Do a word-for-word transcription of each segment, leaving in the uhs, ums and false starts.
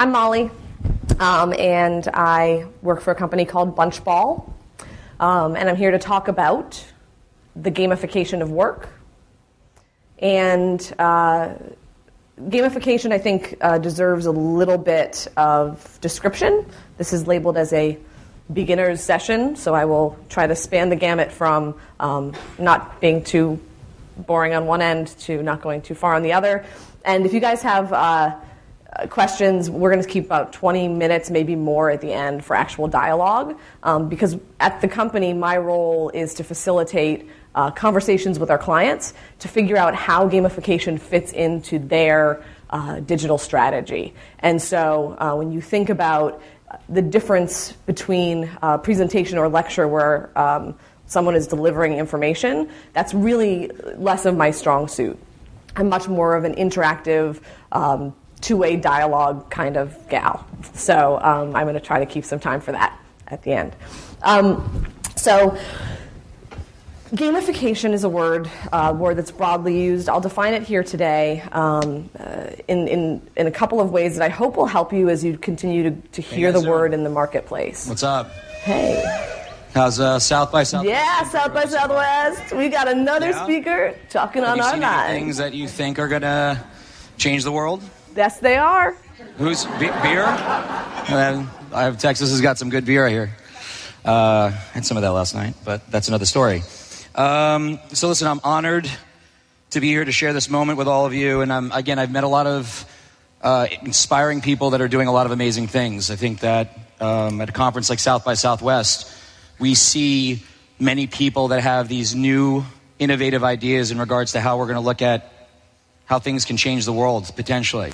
I'm Molly, um, and I work for a company called Bunchball, um, and I'm here to talk about the gamification of work. And uh, gamification, I think, uh, deserves a little bit of description. This is labeled as a beginner's session, so I will try to span the gamut from um, not being too boring on one end to not going too far on the other. And if you guys have uh, questions, we're going to keep about twenty minutes, maybe more at the end for actual dialogue, um, because at the company, my role is to facilitate uh, conversations with our clients to figure out how gamification fits into their uh, digital strategy. And so uh, when you think about the difference between a presentation or lecture where um, someone is delivering information, that's really less of my strong suit. I'm much more of an interactive, um, two-way dialogue kind of gal. So um, I'm going to try to keep some time for that at the end. Um, so gamification is a word, uh, word that's broadly used. I'll define it here today um, uh, in, in, in a couple of ways that I hope will help you as you continue to, to hear the word in the marketplace. What's up? Hey. How's uh, South by Southwest? Yeah, South by Southwest. We got another yeah. speaker talking Have on you our seen mind. any things that you think are going to change the world? Yes, they are. Who's be- beer? Uh, I have Texas has got some good beer, I hear. Uh, I had some of that last night, but that's another story. Um, so listen, I'm honored to be here to share this moment with all of you. And I'm, again, I've met a lot of uh, inspiring people that are doing a lot of amazing things. I think that um, at a conference like South by Southwest, we see many people that have these new, innovative ideas in regards to how we're going to look at how things can change the world, potentially.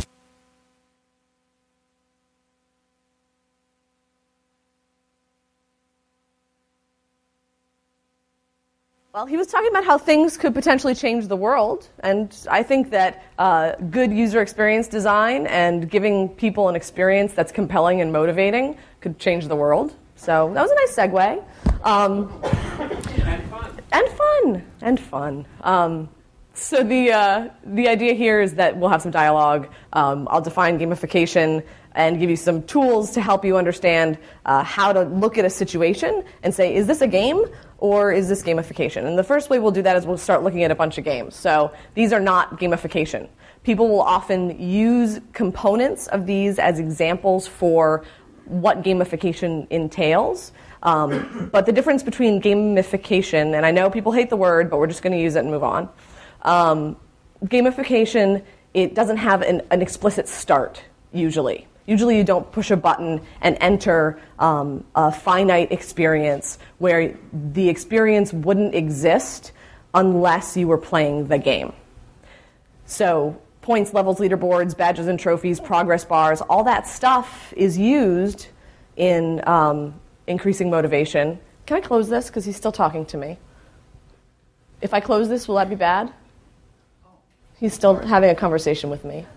Well, he was talking about how things could potentially change the world, and I think that uh, good user experience design and giving people an experience that's compelling and motivating could change the world. So that was a nice segue. Um, and fun. And fun. And fun. Um, so the uh, the idea here is that we'll have some dialogue. Um, I'll define gamification and give you some tools to help you understand uh, how to look at a situation and say, is this a game or is this gamification? And the first way we'll do that is we'll start looking at a bunch of games. So these are not gamification. People will often use components of these as examples for what gamification entails. Um, but the difference between gamification, and I know people hate the word, but we're just going to use it and move on. Um, gamification, it doesn't have an, an explicit start, usually. Usually you don't push a button and enter um, a finite experience where the experience wouldn't exist unless you were playing the game. So points, levels, leaderboards, badges and trophies, progress bars, all that stuff is used in um, increasing motivation. Can I close this? Because he's still talking to me. If I close this, will that be bad? He's still having a conversation with me.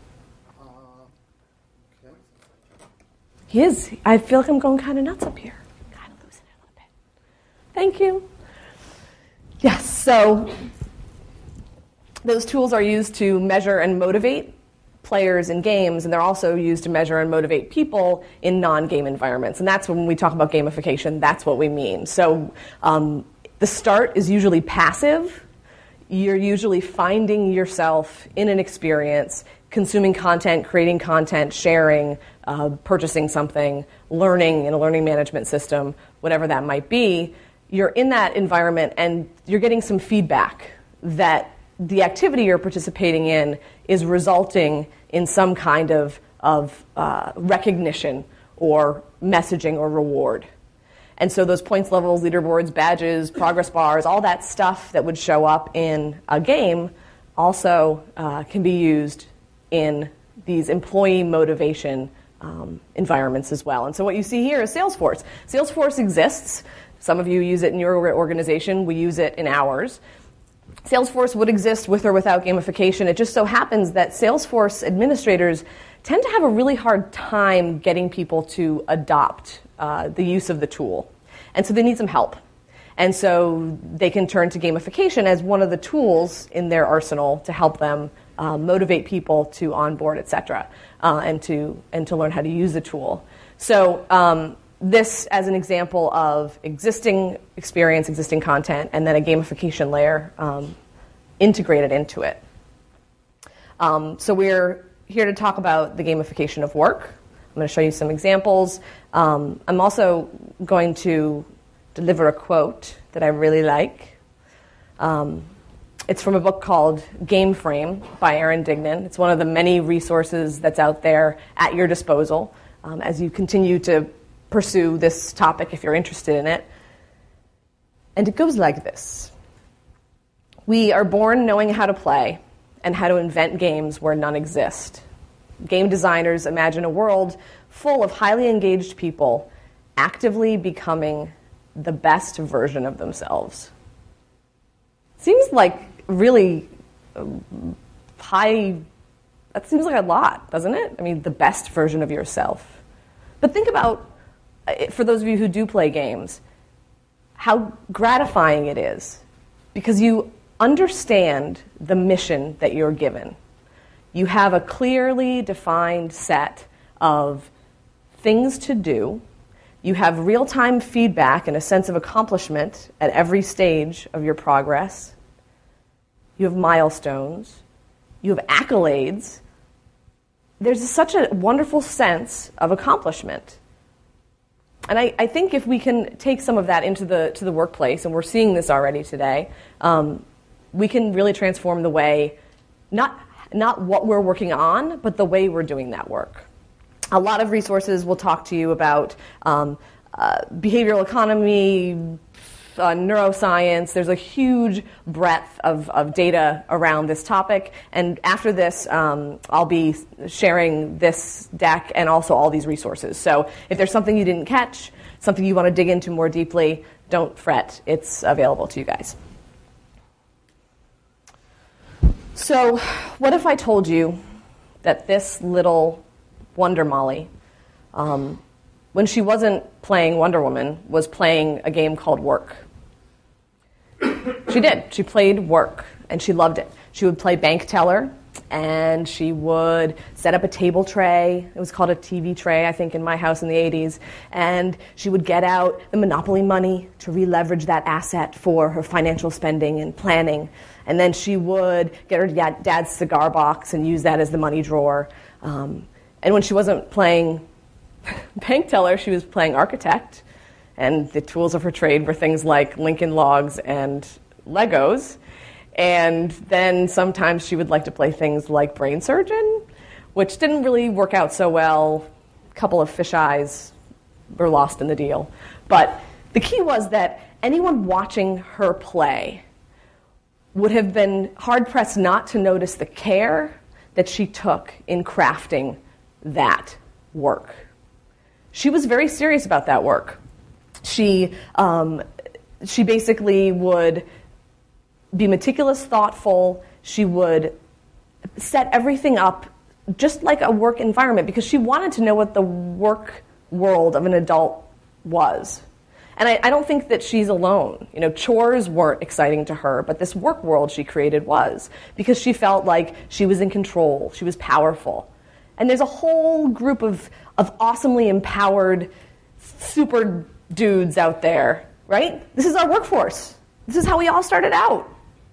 He is. I feel like I'm going kind of nuts up here. Kind of losing it a little bit. Thank you. Yes, so those tools are used to measure and motivate players in games, and they're also used to measure and motivate people in non-game environments. And that's when we talk about gamification, that's what we mean. So um, the start is usually passive. You're usually finding yourself in an experience, consuming content, creating content, sharing, uh, purchasing something, learning in a learning management system, whatever that might be. You're in that environment and you're getting some feedback that the activity you're participating in is resulting in some kind of, of uh, recognition or messaging or reward. And so those points, levels, leaderboards, badges, progress bars, all that stuff that would show up in a game also uh, can be used in these employee motivation um, environments as well. And so what you see here is Salesforce. Salesforce exists. Some of you use it in your organization. We use it in ours. Salesforce would exist with or without gamification. It just so happens that Salesforce administrators tend to have a really hard time getting people to adopt uh, the use of the tool. And so they need some help. And so they can turn to gamification as one of the tools in their arsenal to help them uh, motivate people to onboard, et cetera, uh, and to and to learn how to use the tool. So um, this as an example of existing experience, existing content, and then a gamification layer um, integrated into it. Um, so we're here to talk about the gamification of work. I'm going to show you some examples. Um, I'm also going to deliver a quote that I really like. Um, it's from a book called Game Frame by Aaron Dignan. It's one of the many resources that's out there at your disposal um, as you continue to pursue this topic if you're interested in it. And it goes like this. We are born knowing how to play and how to invent games where none exist. Game designers imagine a world full of highly engaged people actively becoming the best version of themselves. Seems like really high, that seems like a lot, doesn't it? I mean, the best version of yourself. But think about, for those of you who do play games, how gratifying it is because you understand the mission that you're given. You have a clearly defined set of things to do. You have real-time feedback and a sense of accomplishment at every stage of your progress. You have milestones. You have accolades. There's such a wonderful sense of accomplishment. And I, I think if we can take some of that into the to the workplace, and we're seeing this already today, um, we can really transform the way, not not what we're working on, but the way we're doing that work. A lot of resources will talk to you about um, uh, behavioral economy, uh, neuroscience. There's a huge breadth of, of data around this topic. And after this, um, I'll be sharing this deck and also all these resources. So if there's something you didn't catch, something you want to dig into more deeply, don't fret. It's available to you guys. So what if I told you that this little Wonder Molly, um, when she wasn't playing Wonder Woman, was playing a game called Work? She did. She played Work, and she loved it. She would play bank teller, and she would set up a table tray. It was called a T V tray, I think, in my house in the eighties. And she would get out the Monopoly money to re-leverage that asset for her financial spending and planning. And then she would get her dad's cigar box and use that as the money drawer. Um, and when she wasn't playing bank teller, she was playing architect. And the tools of her trade were things like Lincoln Logs and Legos. And then sometimes she would like to play things like brain surgeon, which didn't really work out so well. A couple of fisheyes were lost in the deal. But the key was that anyone watching her play would have been hard-pressed not to notice the care that she took in crafting that work. She was very serious about that work. She, um, she basically would be meticulous, thoughtful. She would set everything up just like a work environment because she wanted to know what the work world of an adult was. And I, I don't think that she's alone. You know, chores weren't exciting to her, but this work world she created was because she felt like she was in control, she was powerful. And there's a whole group of, of awesomely empowered super dudes out there, right? This is our workforce. This is how we all started out.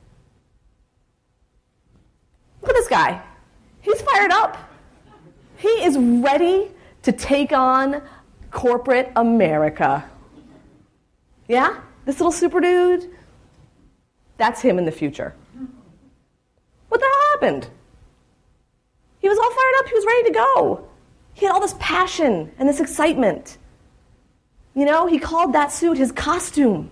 Look at this guy. He's fired up. He is ready to take on corporate America. Yeah? This little super dude? That's him in the future. What the hell happened? He was all fired up. He was ready to go. He had all this passion and this excitement. You know, he called that suit his costume.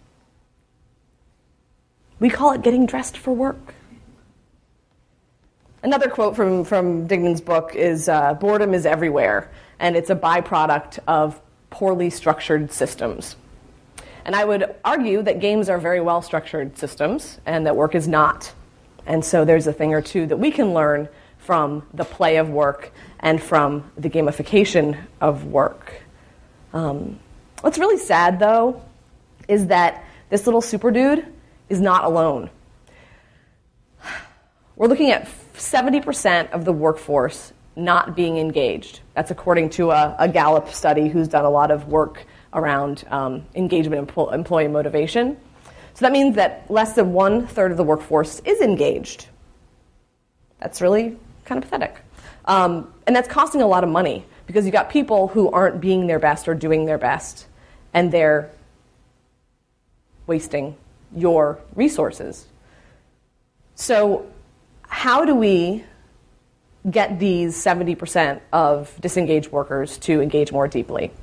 We call it getting dressed for work. Another quote from, from Dignan's book is, uh, boredom is everywhere, and it's a byproduct of poorly structured systems. And I would argue that games are very well-structured systems, and that work is not. And so there's a thing or two that we can learn from the play of work and from the gamification of work. Um, what's really sad, though, is that this little super dude is not alone. we're looking at seventy percent of the workforce not being engaged. That's according to a, a Gallup study who's done a lot of work around um, engagement and employee motivation. So that means that less than one-third of the workforce is engaged. That's really kind of pathetic. Um, and that's costing a lot of money because you've got people who aren't being their best or doing their best, and they're wasting your resources. So how do we get these seventy percent of disengaged workers to engage more deeply?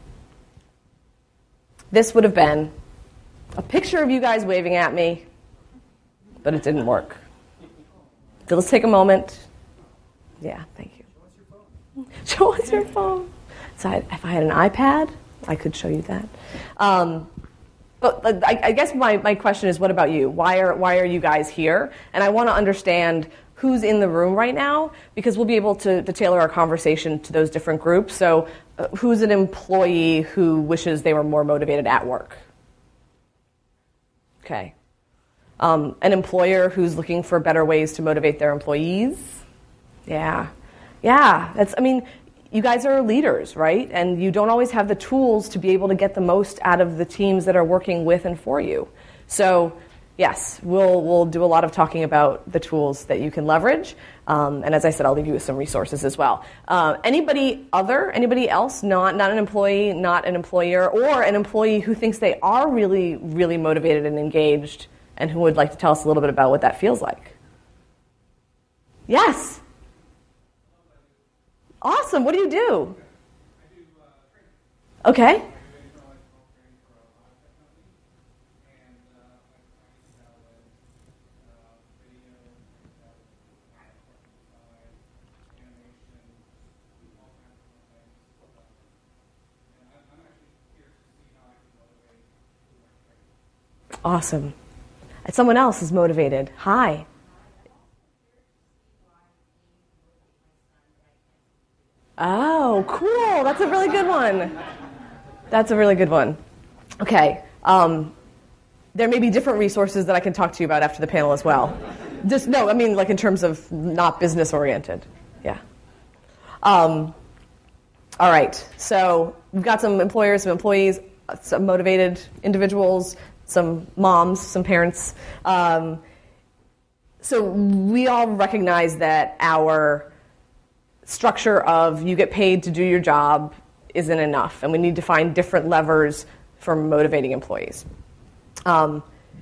This would have been a picture of you guys waving at me, but it didn't work. So let's take a moment. Yeah, thank you. Show us your phone. So I, if I had an iPad, I could show you that. Um, but I, I guess my, my question is, what about you? Why are why are you guys here? And I want to understand who's in the room right now, because we'll be able to, to tailor our conversation to those different groups. So uh, who's an employee who wishes they were more motivated at work? Okay. Um, an employer who's looking for better ways to motivate their employees? Yeah. Yeah. That's, I mean, you guys are leaders, right? And you don't always have the tools to be able to get the most out of the teams that are working with and for you. So yes, we'll we'll do a lot of talking about the tools that you can leverage. Um, and as I said, I'll leave you with some resources as well. Uh, anybody other, anybody else, not, not an employee, not an employer, or an employee who thinks they are really, really motivated and engaged and who would like to tell us a little bit about what that feels like? Yes. Awesome. What do you do? Okay. Awesome. And someone else is motivated. Hi. Oh, cool. That's a really good one. That's a really good one. Okay. Um, there may be different resources that I can talk to you about after the panel as well. Just no, I mean like in terms of not business oriented. Yeah. Um, all right. So we've got some employers, some employees, some motivated individuals, some moms, some parents. Um, so we all recognize that our structure of you get paid to do your job isn't enough, and we need to find different levers for motivating employees. Um,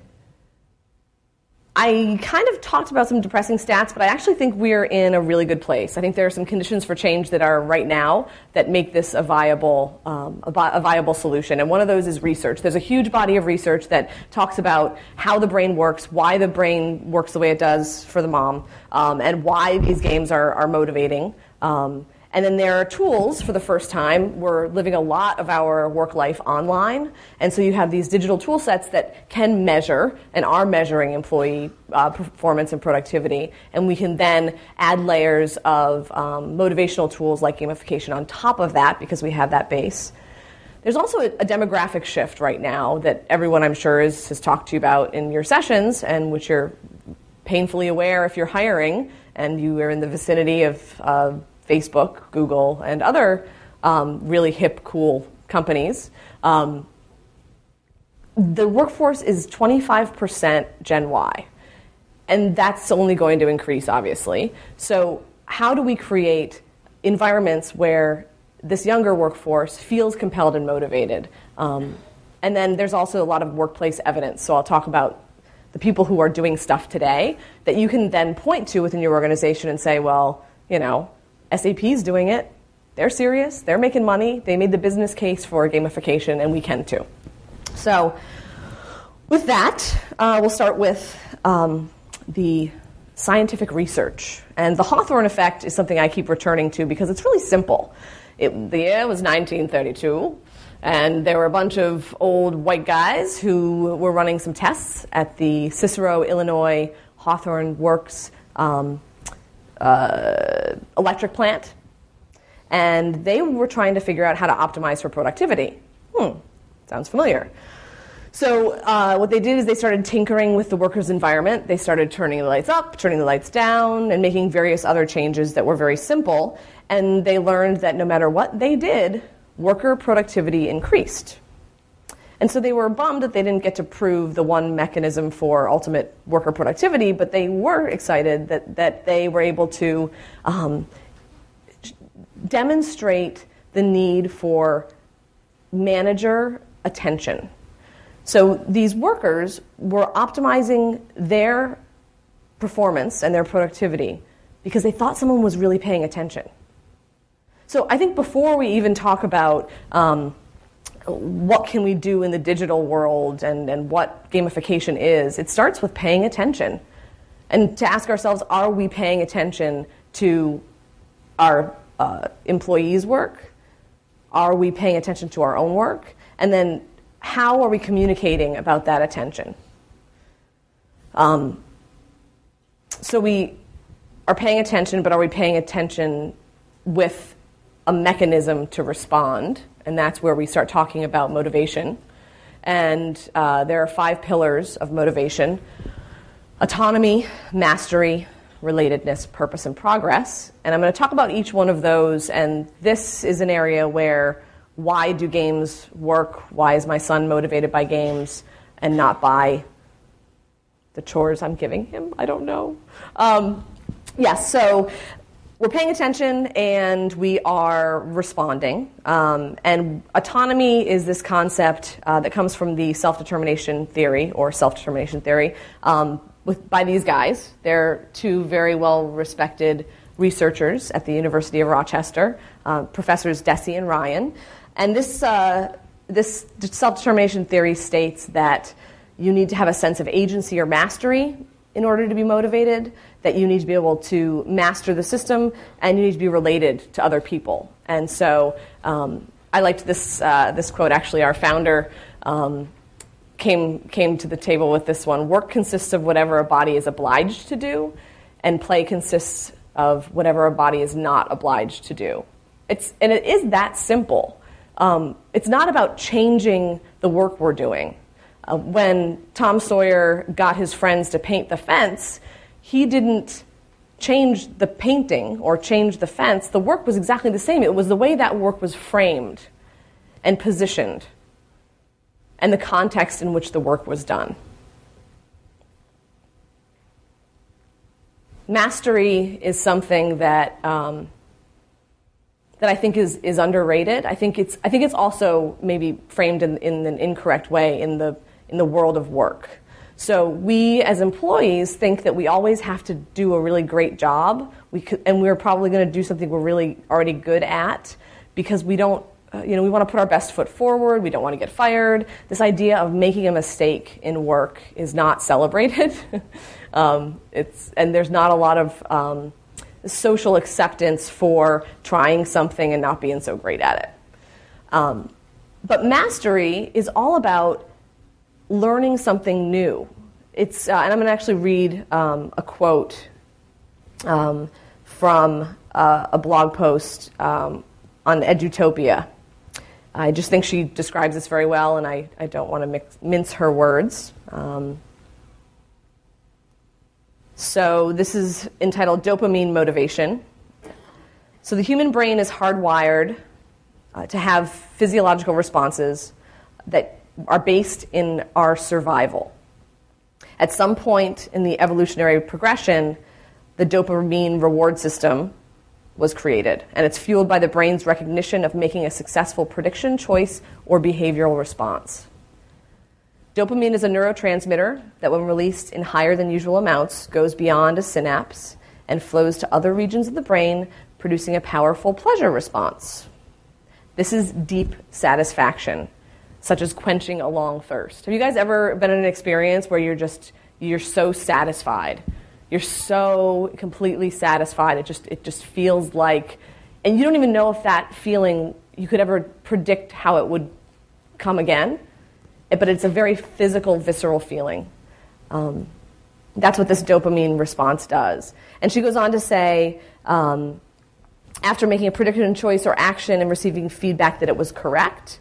I kind of talked about some depressing stats, but I actually think we're in a really good place. I think there are some conditions for change that are right now that make this a viable, um, a, vi- a viable solution. And one of those is research. There's a huge body of research that talks about how the brain works, why the brain works the way it does for the mom, um, and why these games are, are motivating. Um, And then there are tools for the first time. We're living a lot of our work life online. And so you have these digital tool sets that can measure and are measuring employee uh, performance and productivity. And we can then add layers of um, motivational tools like gamification on top of that because we have that base. There's also a, a demographic shift right now that everyone, I'm sure, is, has talked to you about in your sessions, and which you're painfully aware if you're hiring and you are in the vicinity of uh, Facebook, Google, and other um, really hip, cool companies. Um, the workforce is twenty-five percent Gen Y, and that's only going to increase, obviously. So how do we create environments where this younger workforce feels compelled and motivated? Um, and then there's also a lot of workplace evidence. So I'll talk about the people who are doing stuff today that you can then point to within your organization and say, well, you know, S A P's doing it. They're serious. They're making money. They made the business case for gamification, and we can too. So with that, uh, we'll start with um, the scientific research. And the Hawthorne effect is something I keep returning to because it's really simple. It, the year was nineteen thirty-two, and there were a bunch of old white guys who were running some tests at the Cicero, Illinois Hawthorne Works um, Uh, electric plant, and they were trying to figure out how to optimize for productivity. Hmm, sounds familiar. So uh, what they did is they started tinkering with the workers' environment. They started turning the lights up, turning the lights down, and making various other changes that were very simple. And they learned that no matter what they did, worker productivity increased. And so they were bummed that they didn't get to prove the one mechanism for ultimate worker productivity, but they were excited that, that they were able to um, demonstrate the need for manager attention. So these workers were optimizing their performance and their productivity because they thought someone was really paying attention. So I think before we even talk about um, what can we do in the digital world and, and what gamification is, it starts with paying attention. And to ask ourselves, are we paying attention to our uh, employees' work? Are we paying attention to our own work? And then how are we communicating about that attention? Um, so we are paying attention, but are we paying attention with a mechanism to respond? And that's where we start talking about motivation. And uh, there are five pillars of motivation: autonomy, mastery, relatedness, purpose, and progress. And I'm going to talk about each one of those. And this is an area where why do games work? Why is my son motivated by games and not by the chores I'm giving him? I don't know. Um, yes, so we're paying attention and we are responding. Um, and autonomy is this concept uh, that comes from the self-determination theory or self-determination theory um, with, by these guys. They're two very well-respected researchers at the University of Rochester, uh, Professors Deci and Ryan. And this, uh, this self-determination theory states that you need to have a sense of agency or mastery in order to be motivated, that you need to be able to master the system, and you need to be related to other people. And so um, I liked this, uh, this quote. Actually, our founder um, came, came to the table with this one. Work consists of whatever a body is obliged to do, and play consists of whatever a body is not obliged to do. It's, and it is that simple. Um, it's not about changing the work we're doing. Uh, when Tom Sawyer got his friends to paint the fence, he didn't change the painting or change the fence. The work was exactly the same. It was the way that work was framed and positioned and the context in which the work was done. Mastery is something that um, that I think is, is underrated. I think it's I think it's also maybe framed in, in an incorrect way in the in the world of work. So we as employees think that we always have to do a really great job, we could, and we're probably going to do something we're really already good at because we don't, uh, you know, we want to put our best foot forward. We don't want to get fired. This idea of making a mistake in work is not celebrated. um, it's and there's not a lot of um, social acceptance for trying something and not being so great at it. Um, but mastery is all about learning something new. It's, uh, and I'm going to actually read um, a quote um, from uh, a blog post um, on Edutopia. I just think she describes this very well, and I, I don't want to mix, mince her words. Um, So this is entitled Dopamine Motivation. So the human brain is hardwired uh, to have physiological responses that are based in our survival. At some point in the evolutionary progression, the dopamine reward system was created, and it's fueled by the brain's recognition of making a successful prediction, choice, or behavioral response. Dopamine is a neurotransmitter that, when released in higher than usual amounts, goes beyond a synapse and flows to other regions of the brain, producing a powerful pleasure response. This is deep satisfaction, such as quenching a long thirst. Have you guys ever been in an experience where you're just, you're so satisfied? You're so completely satisfied. It just, it just feels like, and you don't even know if that feeling, you could ever predict how it would come again. But it's a very physical, visceral feeling. Um, that's what this dopamine response does. And she goes on to say, um, after making a prediction, choice, or action and receiving feedback that it was correct,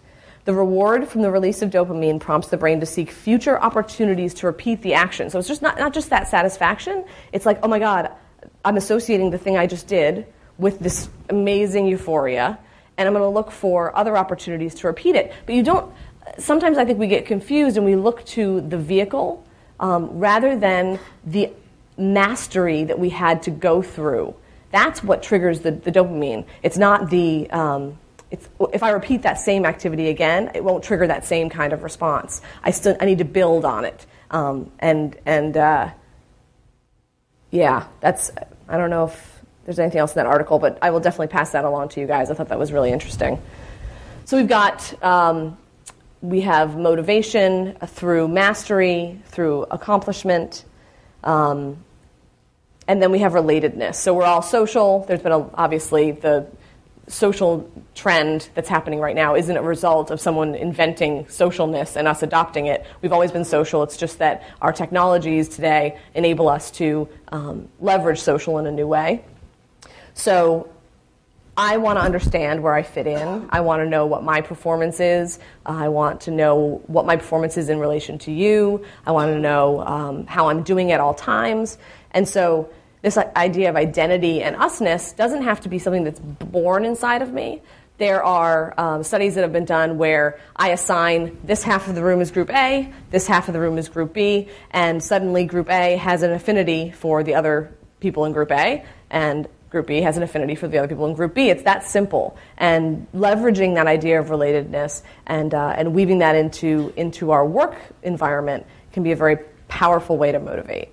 The reward from the release of dopamine prompts the brain to seek future opportunities to repeat the action. So it's just not, not just that satisfaction. It's like, oh my God, I'm associating the thing I just did with this amazing euphoria, and I'm going to look for other opportunities to repeat it. But you don't, sometimes I think we get confused and we look to the vehicle um, rather than the mastery that we had to go through. That's what triggers the, the dopamine. It's not the, um, it's, if I repeat that same activity again, it won't trigger that same kind of response. I still, I need to build on it. Um, and, and uh, yeah, that's, I don't know if there's anything else in that article, but I will definitely pass that along to you guys. I thought that was really interesting. So we've got, um, we have motivation through mastery, through accomplishment, um, and then we have relatedness. So we're all social. There's been, a, obviously, the social trend that's happening right now isn't a result of someone inventing socialness and us adopting it. We've always been social. It's just that our technologies today enable us to um, leverage social in a new way. So I want to understand where I fit in. I want to know what my performance is. Uh, I want to know what my performance is in relation to you. I want to know um, how I'm doing at all times. And so this idea of identity and usness doesn't have to be something that's born inside of me. There are um, studies that have been done where I assign this half of the room as group A, this half of the room is group B, and suddenly group A has an affinity for the other people in group A, and group B has an affinity for the other people in group B. It's that simple. And leveraging that idea of relatedness and uh, and weaving that into, into our work environment can be a very powerful way to motivate.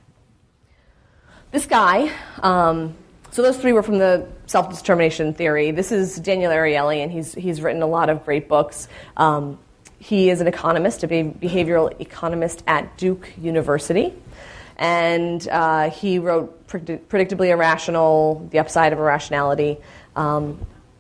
This guy, um, so those three were from the self-determination theory. This is Daniel Ariely, and he's he's written a lot of great books. Um, he is an economist, a behavioral economist at Duke University. And uh, he wrote Predict- Predictably Irrational, The Upside of Irrationality. Um,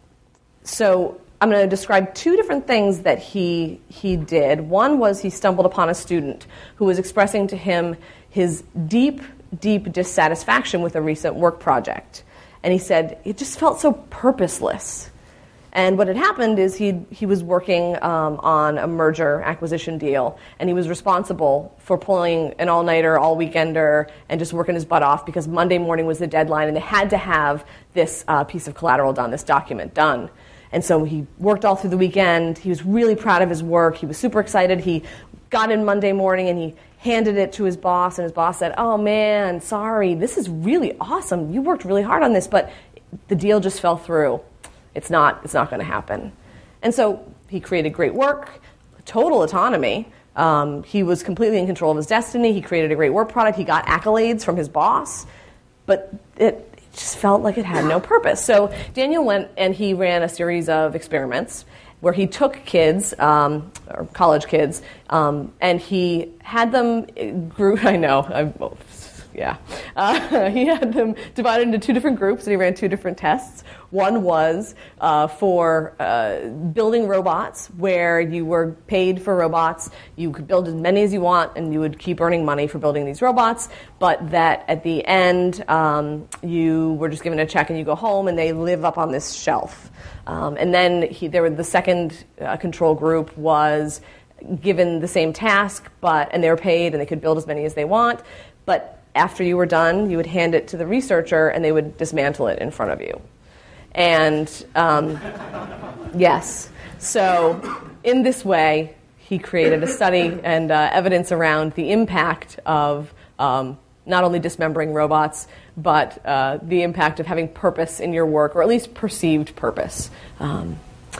so I'm going to describe two different things that he he did. One was he stumbled upon a student who was expressing to him his deep, deep dissatisfaction with a recent work project. And he said, it just felt so purposeless. And what had happened is he he was working um, on a merger acquisition deal, and he was responsible for pulling an all-nighter, all-weekender, and just working his butt off because Monday morning was the deadline, and they had to have this uh, piece of collateral done, this document done. And so he worked all through the weekend. He was really proud of his work. He was super excited. He got in Monday morning, and he handed it to his boss, and his boss said, oh, man, sorry, this is really awesome. You worked really hard on this, but the deal just fell through. It's not, it's not going to happen. And so he created great work, total autonomy. Um, he was completely in control of his destiny. He created a great work product. He got accolades from his boss, but it, it just felt like it had no purpose. So Daniel went and he ran a series of experiments where he took kids, um, or college kids, um, and he had them group. I know, I'm, yeah. Uh, he had them divided into two different groups, and he ran two different tests. One was uh, for uh, building robots, where you were paid for robots. You could build as many as you want, and you would keep earning money for building these robots, but that at the end, um, you were just given a check and you go home, and they live up on this shelf. Um, and then he, there were the second uh, control group was given the same task, but and they were paid, and they could build as many as they want, but after you were done, you would hand it to the researcher, and they would dismantle it in front of you. And um, yes, so in this way, he created a study and uh, evidence around the impact of um, not only dismembering robots, but uh, the impact of having purpose in your work, or at least perceived purpose. Um,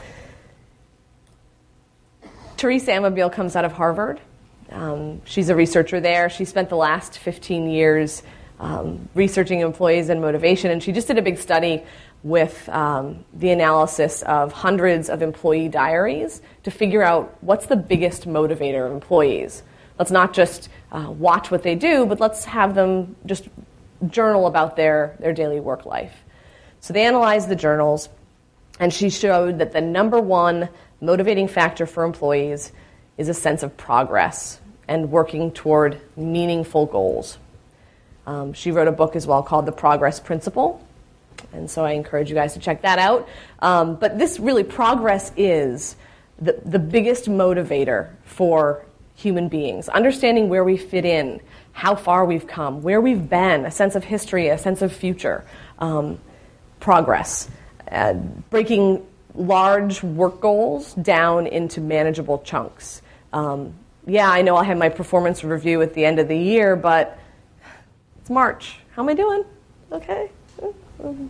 Teresa Amabile comes out of Harvard. Um, she's a researcher there. She spent the last fifteen years um, researching employees and motivation, and she just did a big study with um, the analysis of hundreds of employee diaries to figure out what's the biggest motivator of employees. Let's not just uh, watch what they do, but let's have them just journal about their, their daily work life. So they analyzed the journals, and she showed that the number one motivating factor for employees is a sense of progress and working toward meaningful goals. Um, she wrote a book as well called The Progress Principle, and so I encourage you guys to check that out. Um, but this really, progress is the, the biggest motivator for human beings, understanding where we fit in, how far we've come, where we've been, a sense of history, a sense of future, um, progress, uh, breaking large work goals down into manageable chunks. Um, yeah, I know I'll have my performance review at the end of the year, but it's March. How am I doing? Okay. Okay.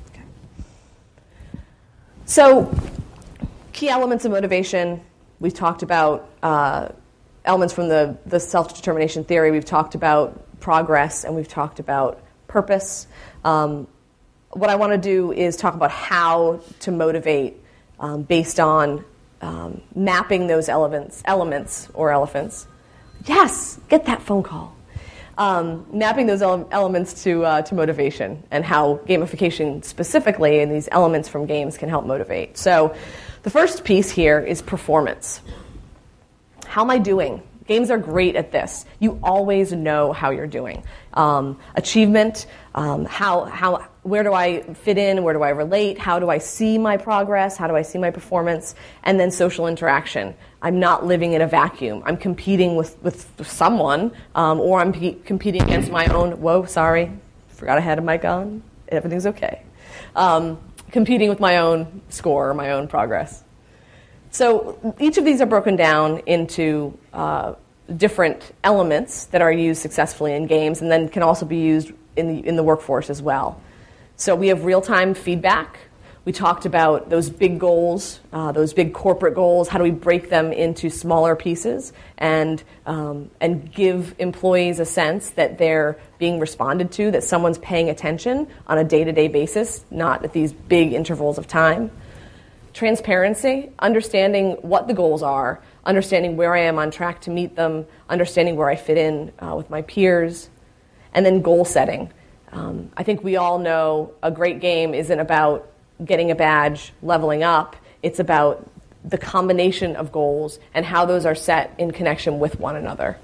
So, key elements of motivation. We've talked about uh, elements from the, the self-determination theory. We've talked about progress, and we've talked about purpose. Um, what I want to do is talk about how to motivate um, based on um, mapping those elements, elements or elephants. Yes, get that phone call. Um, mapping those ele- elements to uh, to motivation and how gamification specifically and these elements from games can help motivate. So the first piece here is performance. How am I doing? Games are great at this. You always know how you're doing. Um, achievement, um, how how where do I fit in? Where do I relate? How do I see my progress? How do I see my performance? And then social interaction. I'm not living in a vacuum. I'm competing with, with someone, um, or I'm pe- competing against my own, whoa, sorry, forgot I had a mic on. Everything's okay. Um, competing with my own score, my own progress. So each of these are broken down into uh, different elements that are used successfully in games and then can also be used in the, in the workforce as well. So we have real-time feedback. We talked about those big goals, uh, those big corporate goals. How do we break them into smaller pieces and um, and give employees a sense that they're being responded to, that someone's paying attention on a day-to-day basis, not at these big intervals of time. Transparency, understanding what the goals are, understanding where I am on track to meet them, understanding where I fit in uh, with my peers, and then goal setting. Um, I think we all know a great game isn't about getting a badge, leveling up. It's about the combination of goals and how those are set in connection with one another.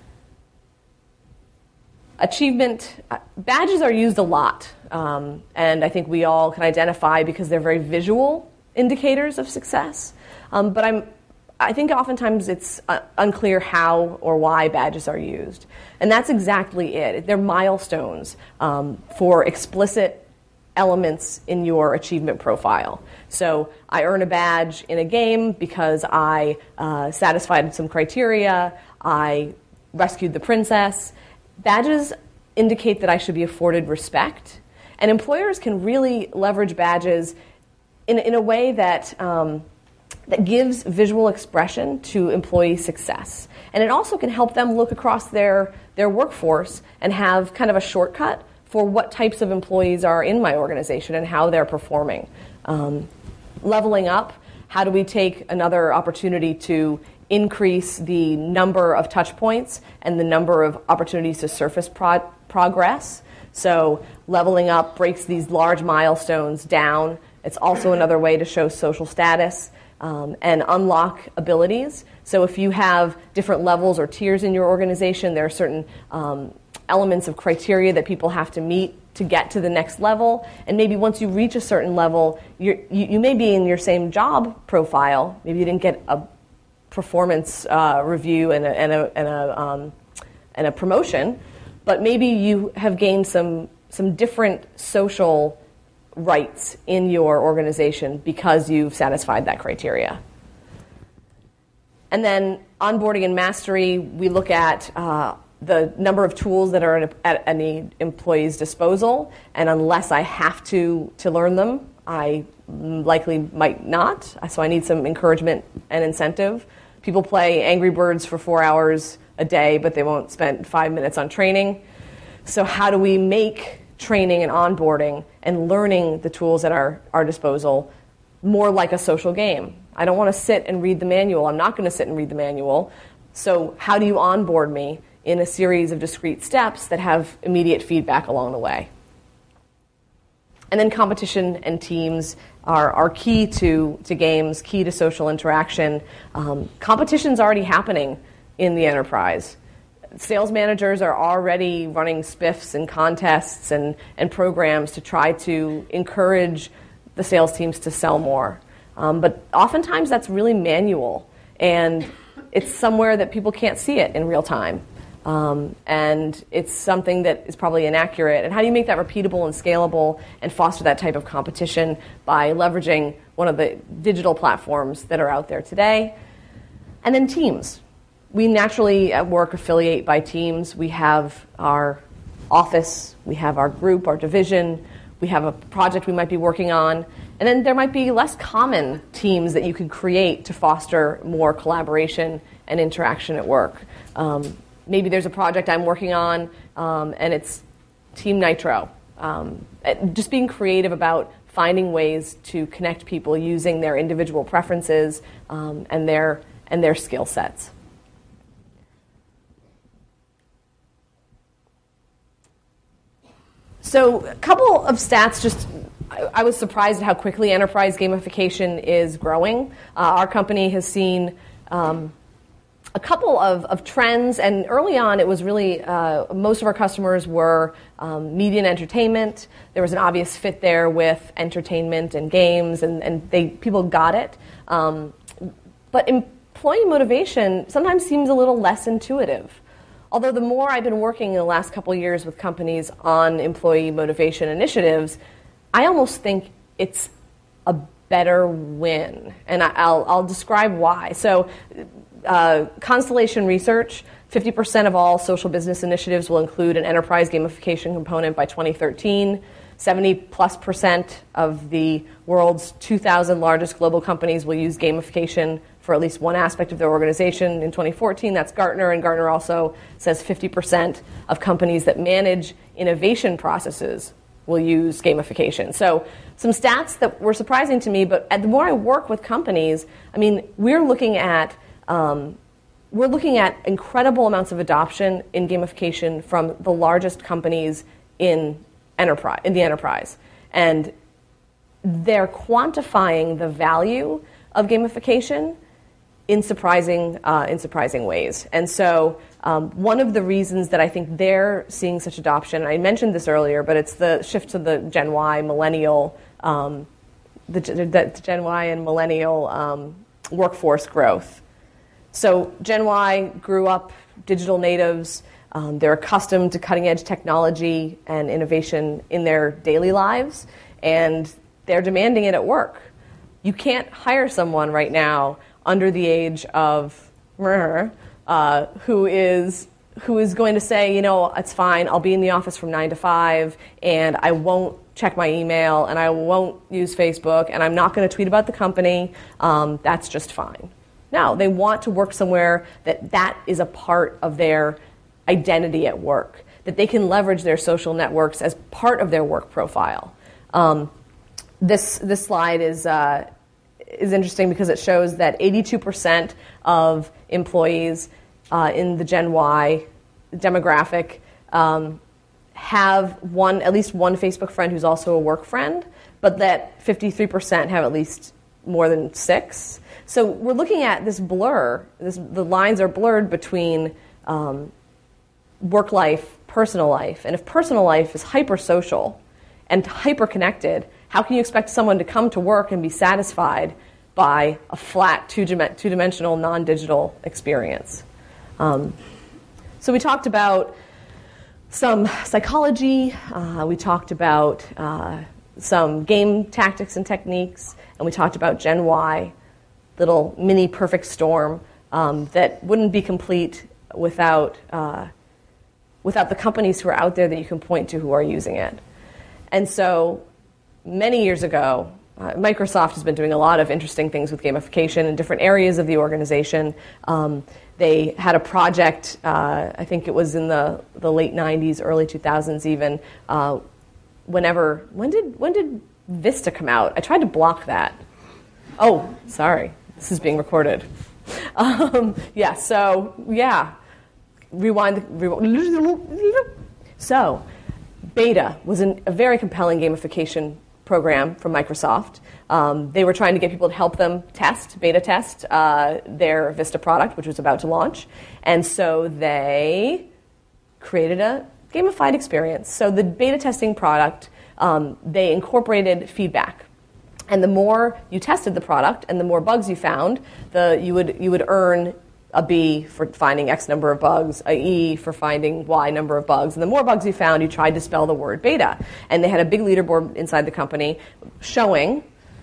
Achievement, uh, badges are used a lot, um, and I think we all can identify because they're very visual indicators of success. Um, but I'm, I think oftentimes it's uh, unclear how or why badges are used. And that's exactly it. They're milestones um, for explicit elements in your achievement profile. So I earn a badge in a game because I uh, satisfied some criteria, I rescued the princess. Badges indicate that I should be afforded respect, and employers can really leverage badges in, in a way that, um, that gives visual expression to employee success. And it also can help them look across their, their workforce and have kind of a shortcut for what types of employees are in my organization and how they're performing. Um, leveling up, how do we take another opportunity to increase the number of touch points and the number of opportunities to surface pro- progress? So leveling up breaks these large milestones down. It's also another way to show social status um, and unlock abilities. So if you have different levels or tiers in your organization, there are certain um, elements of criteria that people have to meet to get to the next level. And maybe once you reach a certain level, you're, you, you may be in your same job profile. Maybe you didn't get a performance uh, review and a, and, a, and, a, um, and a promotion, but maybe you have gained some, some different social rights in your organization because you've satisfied that criteria. And then onboarding and mastery, we look at uh, the number of tools that are at any employee's disposal, and unless I have to to learn them, I likely might not. So I need some encouragement and incentive. People play Angry Birds for four hours a day, but they won't spend five minutes on training. So how do we make training and onboarding and learning the tools at our, our disposal more like a social game? I don't want to sit and read the manual. I'm not going to sit and read the manual. So how do you onboard me in a series of discrete steps that have immediate feedback along the way? And then competition and teams are, are key to, to games, key to social interaction. Um, competition's already happening in the enterprise. Sales managers are already running spiffs and contests and, and programs to try to encourage the sales teams to sell more. Um, but oftentimes that's really manual, and it's somewhere that people can't see it in real time. Um, and it's something that is probably inaccurate. And how do you make that repeatable and scalable and foster that type of competition by leveraging one of the digital platforms that are out there today? And then teams. We naturally at work affiliate by teams. We have our office, we have our group, our division, we have a project we might be working on, and then there might be less common teams that you could create to foster more collaboration and interaction at work. Um, maybe there's a project I'm working on, um, and it's Team Nitro. Um, just being creative about finding ways to connect people using their individual preferences um, and their and their skill sets. So a couple of stats, just I, I was surprised at how quickly enterprise gamification is growing. Uh, our company has seen um, a couple of, of trends, and early on it was really, uh, most of our customers were um, media and entertainment. There was an obvious fit there with entertainment and games, and, and they people got it. Um, but employee motivation sometimes seems a little less intuitive. Although the more I've been working in the last couple of years with companies on employee motivation initiatives, I almost think it's a better win. And I'll, I'll describe why. So uh, Constellation Research, fifty percent of all social business initiatives will include an enterprise gamification component by twenty thirteen. seventy plus percent of the world's two thousand largest global companies will use gamification for at least one aspect of their organization. In twenty fourteen, that's Gartner, and Gartner also says fifty percent of companies that manage innovation processes will use gamification. So some stats that were surprising to me, but the more I work with companies, I mean, we're looking at um, we're looking at incredible amounts of adoption in gamification from the largest companies in enterprise in the enterprise, and they're quantifying the value of gamification in surprising uh, in surprising ways. And so um, one of the reasons that I think they're seeing such adoption, I mentioned this earlier, but it's the shift to the Gen Y, millennial, um, the, the Gen Y and millennial um, workforce growth. So Gen Y grew up digital natives. Um, they're accustomed to cutting-edge technology and innovation in their daily lives, and they're demanding it at work. You can't hire someone right now under the age of uh, who is who is going to say, you know, it's fine, I'll be in the office from nine to five, and I won't check my email, and I won't use Facebook, and I'm not going to tweet about the company. Um, that's just fine. No, they want to work somewhere that that is a part of their identity at work, that they can leverage their social networks as part of their work profile. Um, this this slide is uh, is interesting because it shows that eighty-two percent of employees uh, in the Gen Y demographic um, have one at least one Facebook friend who's also a work friend, but that fifty-three percent have at least more than six. So we're looking at this blur. This, the lines are blurred between um, work life, personal life. And if personal life is hyper-social and hyper-connected, how can you expect someone to come to work and be satisfied by a flat, two-dimensional, non-digital experience? Um, so we talked about some psychology. Uh, we talked about uh, some game tactics and techniques. And we talked about Gen Y, little mini perfect storm um, that wouldn't be complete without uh, without the companies who are out there that you can point to who are using it. And so many years ago, uh, Microsoft has been doing a lot of interesting things with gamification in different areas of the organization. Um, they had a project, uh, I think it was in the, the late nineties, early two thousands even, uh, whenever, when did when did Vista come out? I tried to block that. Oh, sorry. This is being recorded. Um, yeah, so, yeah. Rewind. rewind. So, Beta was an, a very compelling gamification program from Microsoft. Um, they were trying to get people to help them test, beta test, uh, their Vista product, which was about to launch. And so they created a gamified experience. So the beta testing product, um, they incorporated feedback. And the more you tested the product and the more bugs you found, the you would you would earn a B for finding X number of bugs, a E for finding Y number of bugs. And the more bugs you found, you tried to spell the word beta. And they had a big leaderboard inside the company showing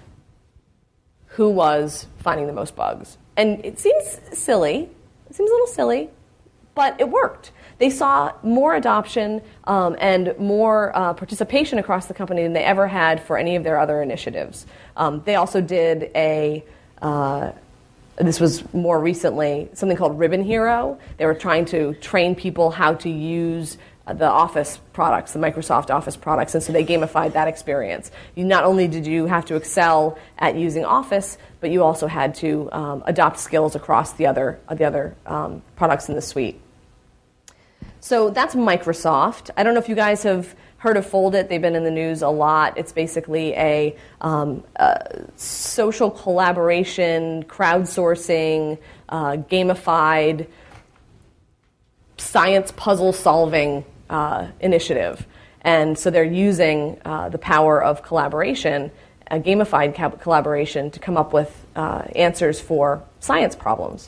who was finding the most bugs. And it seems silly. It seems a little silly, but it worked. They saw more adoption um, and more uh, participation across the company than they ever had for any of their other initiatives. Um, they also did a, uh, this was more recently, something called Ribbon Hero. They were trying to train people how to use the Office products, the Microsoft Office products, and so they gamified that experience. You not only did you have to excel at using Office, but you also had to um, adopt skills across the other, the other um, products in the suite. So that's Microsoft. I don't know if you guys have heard of Foldit. They've been in the news a lot. It's basically a, um, a social collaboration, crowdsourcing, uh, gamified science puzzle solving uh, initiative. And so they're using uh, the power of collaboration, a gamified co- collaboration, to come up with uh, answers for science problems.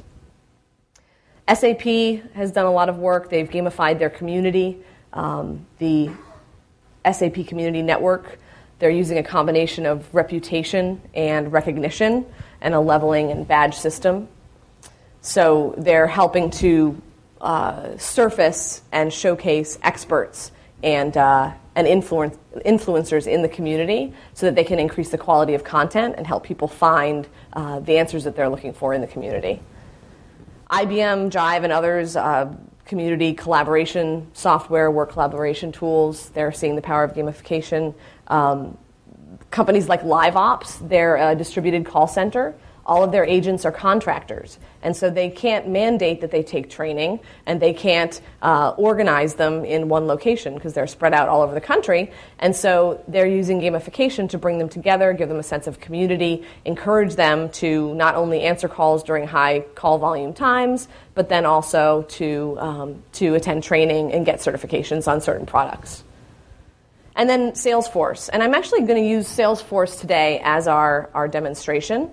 S A P has done a lot of work. They've gamified their community, um, the S A P Community Network. They're using a combination of reputation and recognition and a leveling and badge system. So they're helping to uh, surface and showcase experts and, uh, and influence, influencers in the community so that they can increase the quality of content and help people find uh, the answers that they're looking for in the community. I B M, Jive, and others, uh, community collaboration software, work collaboration tools, they're seeing the power of gamification. Um, companies like LiveOps, they're a distributed call center. All of their agents are contractors, and so they can't mandate that they take training, and they can't uh, organize them in one location because they're spread out all over the country, and so they're using gamification to bring them together, give them a sense of community, encourage them to not only answer calls during high call volume times, but then also to, um, to attend training and get certifications on certain products. And then Salesforce, and I'm actually going to use Salesforce today as our, our demonstration.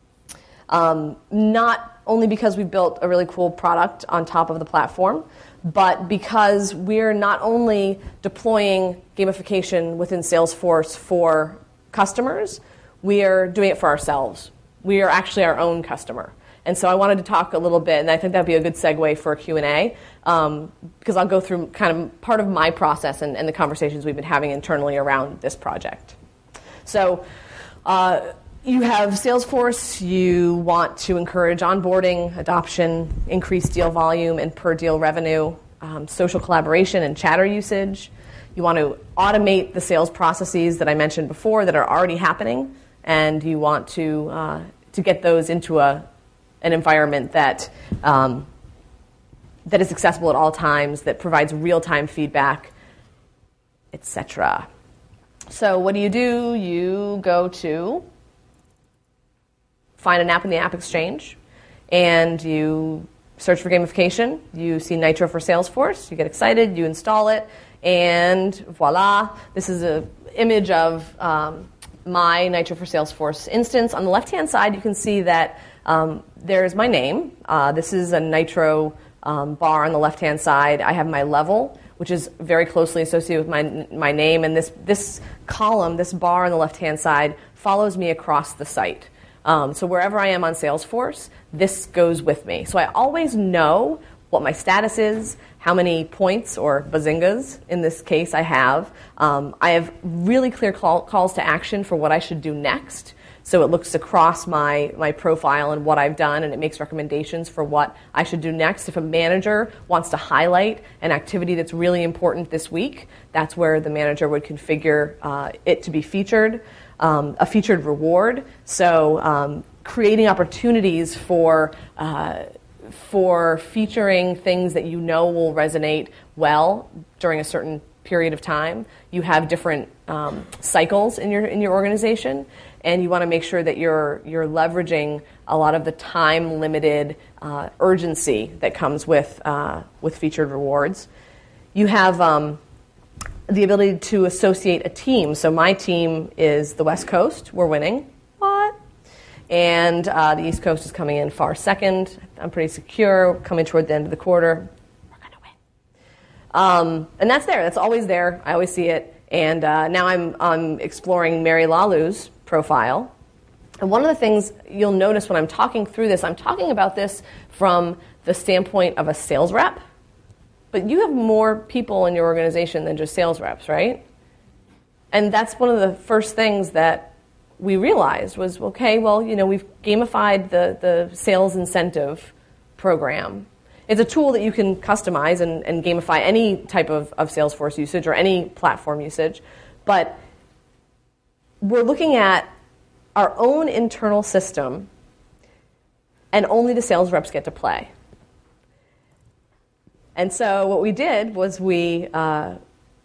Um, not only because we built a really cool product on top of the platform, but because we're not only deploying gamification within Salesforce for customers, we are doing it for ourselves. We are actually our own customer. And so I wanted to talk a little bit, and I think that would be a good segue for a Q and A, um, because I'll go through kind of part of my process and, and the conversations we've been having internally around this project. So, uh, you have Salesforce, you want to encourage onboarding, adoption, increase deal volume and per deal revenue, um, social collaboration and chatter usage. You want to automate the sales processes that I mentioned before that are already happening, and you want to uh, to get those into a an environment that um, that is accessible at all times, that provides real-time feedback, et cetera. So what do you do? You go to find an app in the App Exchange, and you search for gamification. You see Nitro for Salesforce. You get excited. You install it, and voila. This is an image of um, my Nitro for Salesforce instance. On the left-hand side, you can see that um, there's my name. Uh, this is a Nitro um, bar on the left-hand side. I have my level, which is very closely associated with my my name, and this this column, this bar on the left-hand side, follows me across the site. Um, so wherever I am on Salesforce, this goes with me. So I always know what my status is, how many points or bazingas, in this case, I have. Um, I have really clear call, calls to action for what I should do next. So it looks across my, my profile and what I've done, and it makes recommendations for what I should do next. If a manager wants to highlight an activity that's really important this week, that's where the manager would configure uh, it to be featured. Um, a featured reward, so um, creating opportunities for uh, for featuring things that you know will resonate well during a certain period of time. You have different um, cycles in your in your organization, and you want to make sure that you're you're leveraging a lot of the time limited uh, urgency that comes with uh, with featured rewards. You have um, the ability to associate a team. So my team is the West Coast. We're winning. What? And uh, the East Coast is coming in far second. I'm pretty secure. Coming toward the end of the quarter. We're going to win. Um, and that's there. That's always there. I always see it. And uh, now I'm, I'm exploring Mary Lalou's profile. And one of the things you'll notice when I'm talking through this, I'm talking about this from the standpoint of a sales rep. But you have more people in your organization than just sales reps, right? And that's one of the first things that we realized was, okay, well, you know, we've gamified the, the sales incentive program. It's a tool that you can customize and, and gamify any type of, of Salesforce usage or any platform usage. But we're looking at our own internal system, and only the sales reps get to play. And so what we did was we uh,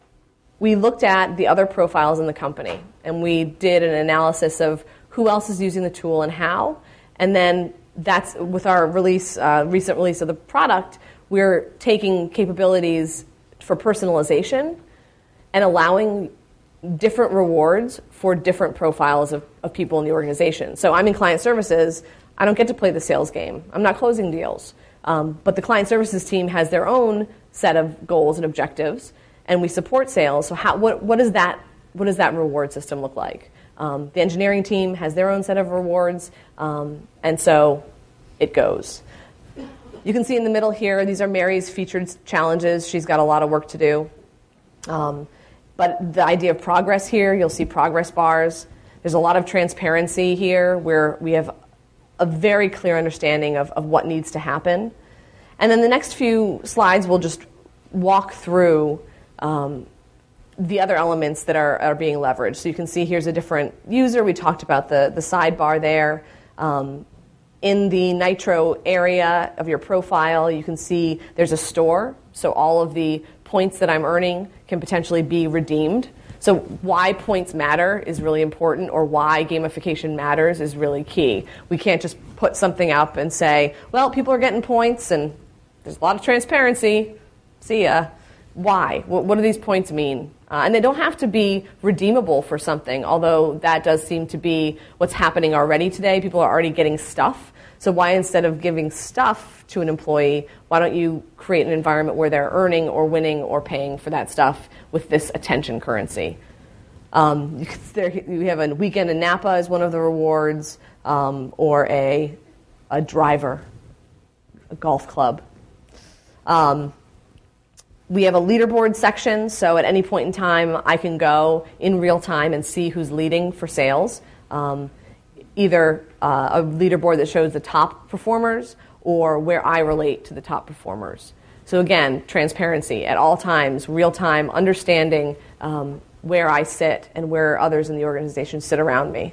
we looked at the other profiles in the company, and we did an analysis of who else is using the tool and how. And then that's with our release, uh, recent release of the product, we're taking capabilities for personalization and allowing different rewards for different profiles of, of people in the organization. So I'm in client services. I don't get to play the sales game. I'm not closing deals. Um, but the client services team has their own set of goals and objectives, and we support sales. So how, what, what, is that, what does that reward system look like? Um, the engineering team has their own set of rewards, um, and so it goes. You can see in the middle here, these are Mary's featured challenges. She's got a lot of work to do. Um, but the idea of progress here, you'll see progress bars. There's a lot of transparency here where we have a very clear understanding of, of what needs to happen. And then the next few slides will just walk through um, the other elements that are, are being leveraged. So you can see here's a different user. We talked about the, the sidebar there. Um, in the Nitro area of your profile, you can see there's a store. So all of the points that I'm earning can potentially be redeemed. So why points matter is really important, or why gamification matters is really key. We can't just put something up and say, well, people are getting points and there's a lot of transparency. See ya. Why? What, what do these points mean? Uh, and they don't have to be redeemable for something, although that does seem to be what's happening already today. People are already getting stuff. So why, instead of giving stuff to an employee, why don't you create an environment where they're earning or winning or paying for that stuff with this attention currency? Um, you, can, there, you have a weekend in Napa as one of the rewards, um, or a, a driver, a golf club. Um, we have a leaderboard section, so at any point in time, I can go in real time and see who's leading for sales. Um, either uh, a leaderboard that shows the top performers or where I relate to the top performers. So again, transparency at all times, real time, understanding um, where I sit and where others in the organization sit around me.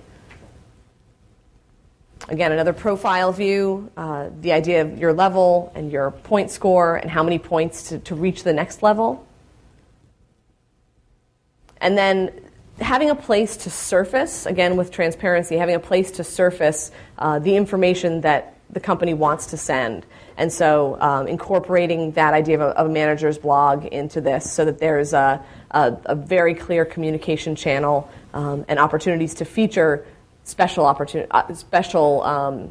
Again, another profile view, uh, the idea of your level and your point score and how many points to, to reach the next level. And then having a place to surface, again with transparency, having a place to surface uh, the information that the company wants to send. And so um, incorporating that idea of a, of a manager's blog into this so that there's a, a, a very clear communication channel um, and opportunities to feature special, opportun- uh, special um,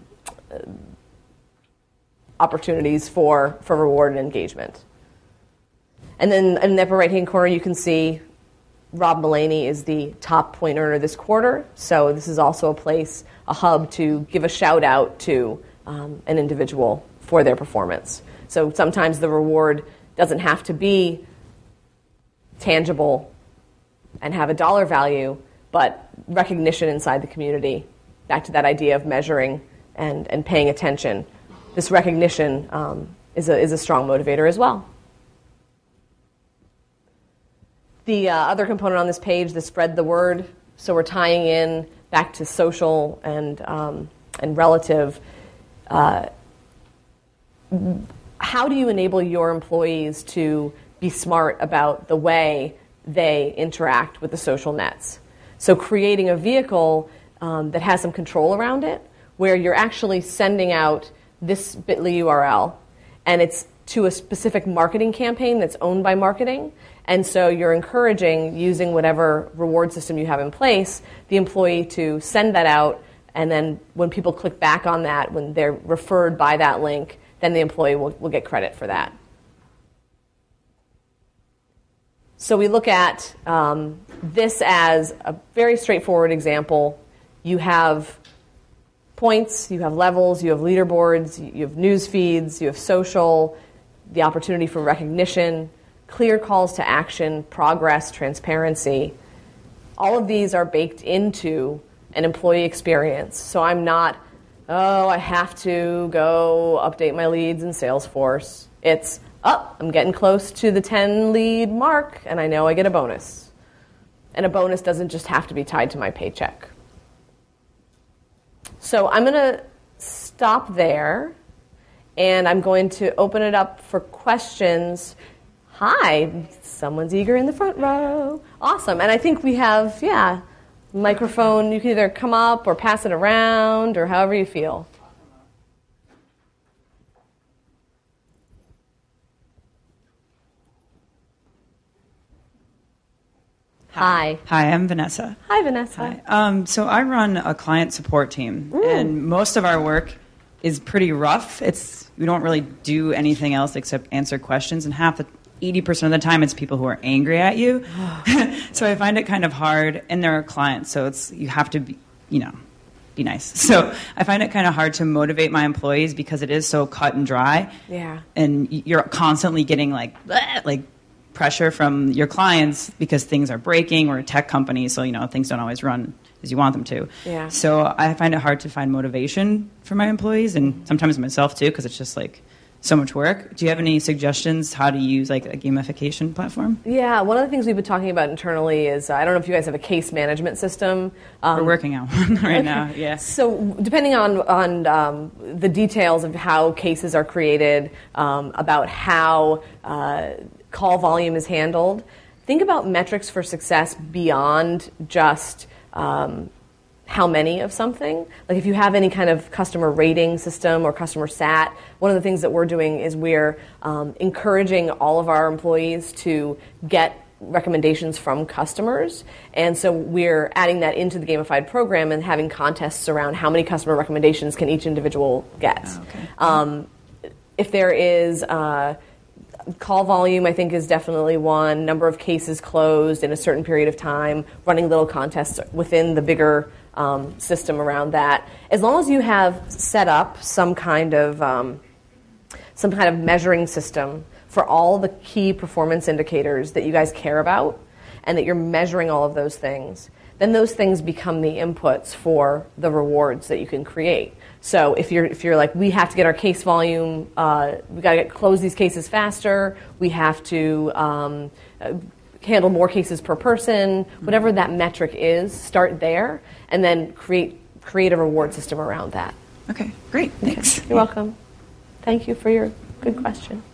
opportunities for, for reward and engagement. And then in the upper right-hand corner, you can see Rob Mullaney is the top point earner this quarter. So this is also a place, a hub to give a shout out to um, an individual for their performance. So sometimes the reward doesn't have to be tangible and have a dollar value, but recognition inside the community. Back to that idea of measuring and, and paying attention. This recognition um, is a, is a strong motivator as well. The uh, other component on this page, the spread the word. So we're tying in back to social and um, and relative. Uh, how do you enable your employees to be smart about the way they interact with the social nets? So creating a vehicle um, that has some control around it, where you're actually sending out this bit dot l U R L, and it's to a specific marketing campaign that's owned by marketing. And so you're encouraging, using whatever reward system you have in place, the employee to send that out, and then when people click back on that, when they're referred by that link, then the employee will, will get credit for that. So we look at um, this as a very straightforward example. You have points, you have levels, you have leaderboards, you have news feeds, you have social, the opportunity for recognition, clear calls to action, progress, transparency. All of these are baked into an employee experience. So I'm not, oh, I have to go update my leads in Salesforce. It's, oh, I'm getting close to the ten lead mark, and I know I get a bonus. And a bonus doesn't just have to be tied to my paycheck. So I'm going to stop there, and I'm going to open it up for questions. Hi, someone's eager in the front row. Awesome. And I think we have, yeah, microphone. You can either come up or pass it around or however you feel. Hi. Hi, I'm Vanessa. Hi, Vanessa. Hi. Um, so I run a client support team, Ooh. and most of our work is pretty rough. It's we don't really do anything else except answer questions, and half the eighty percent of the time it's people who are angry at you. So I find it kind of hard, and they're clients, so it's you have to be, you know, be nice. So I find it kind of hard to motivate my employees because it is so cut and dry. Yeah. And you're constantly getting like bleh, like. pressure from your clients because things are breaking. We're a tech company, so you know things don't always run as you want them to. Yeah. So I find it hard to find motivation for my employees, and sometimes myself too, because it's just like so much work. Do you have any suggestions how to use like a gamification platform? Yeah, one of the things we've been talking about internally is uh, I don't know if you guys have a case management system. Um, We're working on one right okay. now. Yeah. So depending on on um, the details of how cases are created, um, about how uh, call volume is handled, think about metrics for success beyond just um, how many of something. Like if you have any kind of customer rating system or customer sat, one of the things that we're doing is we're um, encouraging all of our employees to get recommendations from customers. And so we're adding that into the gamified program and having contests around how many customer recommendations can each individual get. Oh, okay. Um, if there is... Uh, Call volume, I think, is definitely one. Number of cases closed in a certain period of time, running little contests within the bigger um, system around that. As long as you have set up some kind of um, some kind of measuring system for all the key performance indicators that you guys care about, and that you're measuring all of those things, then those things become the inputs for the rewards that you can create. So if you're if you're like, we have to get our case volume, uh, we got to get close these cases faster, we have to um, uh, handle more cases per person, whatever that metric is, start there, and then create create a reward system around that. Okay, great. Thanks. You're welcome. Thank you for your good question.